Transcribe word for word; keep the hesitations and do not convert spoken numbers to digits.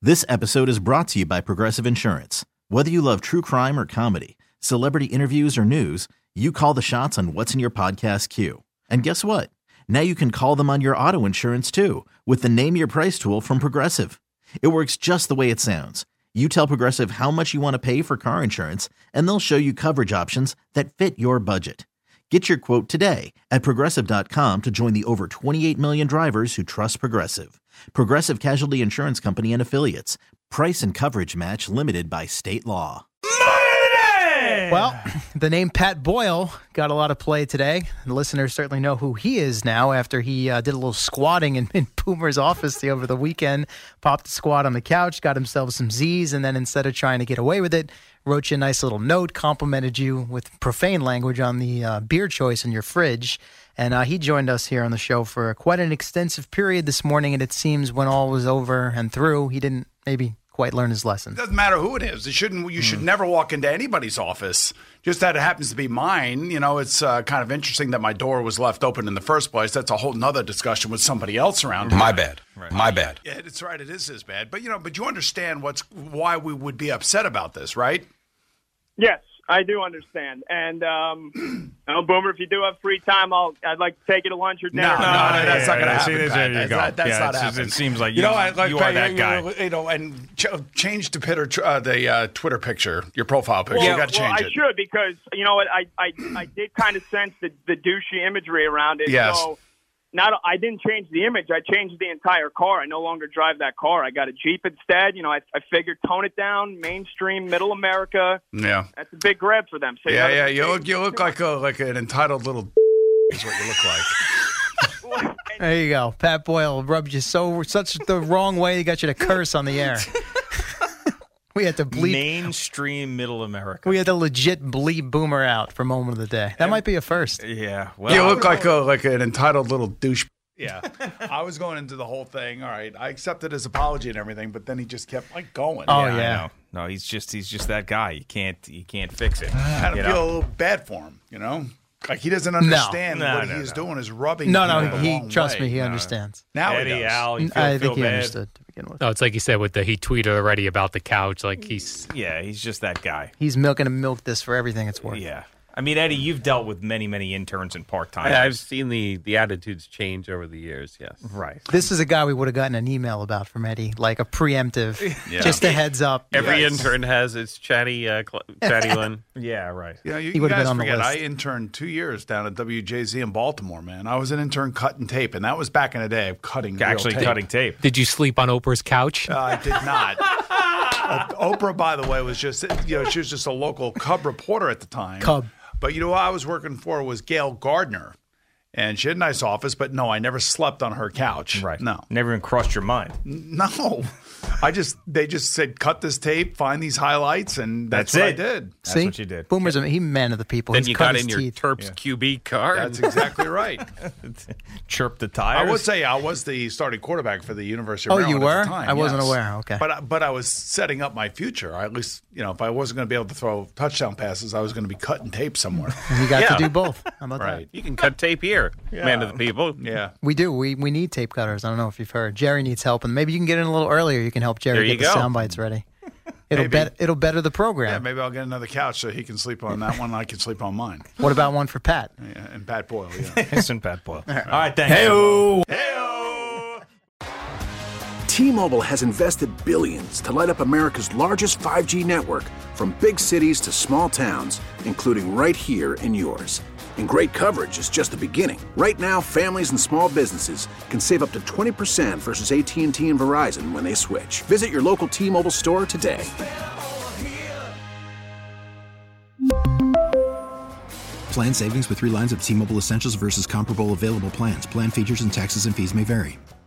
This episode is brought to you by Progressive Insurance. Whether you love true crime or comedy, celebrity interviews or news, you call the shots on what's in your podcast queue. And guess what? Now you can call them on your auto insurance too with the Name Your Price tool from Progressive. It works just the way it sounds. You tell Progressive how much you want to pay for car insurance, and they'll show you coverage options that fit your budget. Get your quote today at Progressive dot com to join the over twenty-eight million drivers who trust Progressive. Progressive Casualty Insurance Company and Affiliates. Price and coverage match limited by state law. Well, the name Pat Boyle got a lot of play today. The listeners certainly know who he is now after he uh, did a little squatting in, in Boomer's office the, over the weekend, popped a squat on the couch, got himself some Z's, and then instead of trying to get away with it, wrote you a nice little note, complimented you with profane language on the uh, beer choice in your fridge. And uh, he joined us here on the show for quite an extensive period this morning, and it seems when all was over and through, he didn't maybe quite learn his lesson. It doesn't matter who it is. It shouldn't. You should mm. never walk into anybody's office. Just that it happens to be mine. You know, it's uh, kind of interesting that my door was left open in the first place. That's a whole nother discussion with somebody else around. My bad. Right. My bad. Yeah, it's right. It is his bad. But you know, but you understand what's why we would be upset about this, right? Yes, I do understand. And um, oh, Boomer, if you do have free time, I'll. I'd like to take you to lunch or dinner. No, no, no, no that's yeah, not going to yeah, happen. See, there you that's go. not, that's yeah, not happening. It seems like you, you know, I, like, you are that you, guy. You know, and ch- change to Peter, uh, the uh, Twitter picture, your profile picture. Well, you got to well, change I it. I should because you know what I I, I did kind of sense the, the douchey imagery around it. Yes. So not I didn't change the image. I changed the entire car. I no longer drive that car. I got a Jeep instead. You know, I, I figured tone it down, mainstream, middle America. Yeah, that's a big grab for them. So yeah, you yeah. You look, you look like a like an entitled little. Is what you look like. There you go. Pat Boyle rubbed you so such the wrong way. He got you to curse on the air. We had to bleep. Mainstream middle America. We had to legit bleep Boomer out for moment of the day. That might be a first. Yeah. Well, you look like a like an entitled little douche. Yeah. I was going into the whole thing. All right. I accepted his apology and everything, but then he just kept like going. Oh yeah. yeah. I know. No, he's just he's just that guy. You can't you can't fix it. I kind of feel a little bad for him, you know? Like he doesn't understand no. No, what no, he's no. doing is rubbing. No, no, the he wrong trust way. me, he No. understands. Now Eddie, he does. Al, you feel, I feel think he bad? understood to begin with. Oh, it's like you said with the he tweeted already about the couch. Like he's Yeah, he's just that guy. He's milking and milk this for everything it's worth. Yeah. I mean, Eddie, you've dealt with many, many interns and part-timers. I, I've seen the, the attitudes change over the years, yes. Right. This is a guy we would have gotten an email about from Eddie, like a preemptive, Yeah. just a heads up. Every Yes. intern has its chatty, uh, cl- chatty Lynn. Yeah, right. You know, you, He you would've guys been on the forget, list. I interned two years down at W J Z in Baltimore, man. I was an intern cutting tape, and that was back in the day of cutting real Actually tape. cutting tape. Did you sleep on Oprah's couch? Uh, I did not. O- Oprah, by the way, was just, you know, she was just a local Cub reporter at the time. Cub. But, you know, who I was working for was Gail Gardner. And she had a nice office, but no, I never slept on her couch. Right. No. Never even crossed your mind. No. I just, they just said, cut this tape, find these highlights, and that's, That's what it. I did. That's See? what you did. Boomer's a he man of the people. Then He's you cut got his in your teeth. Terps Yeah. Q B car. That's and- exactly right. Chirp the tires. I would say I was the starting quarterback for the University of Oh, Maryland you at were? the time. I wasn't yes. aware. Okay. But I- but I was setting up my future. I at least, you know, if I wasn't going to be able to throw touchdown passes, I was going to be cutting tape somewhere. And you got Yeah. to do both. How about Right. You can cut tape here, man of the people. Yeah. that? We do. We we need tape cutters. I don't know if you've heard. Jerry needs help, and maybe you can get in a little earlier. You can help Jerry There get you the go. sound bites ready. It'll Maybe. bet it'll better the Yeah, program. maybe I'll get another couch so he can sleep on that one and I can sleep on mine. What about one for Pat? Yeah, and Pat Boyle, yeah. Listen, Pat Boyle. All right, thanks. Hey-o. T-Mobile has invested billions to light up America's largest five G network, from big cities to small towns, including right here in yours. And great coverage is just the beginning. Right now, families and small businesses can save up to twenty percent versus A T and T and Verizon when they switch. Visit your local T-Mobile store today. Plan savings with three lines of T-Mobile Essentials versus comparable available plans. Plan features and taxes and fees may vary.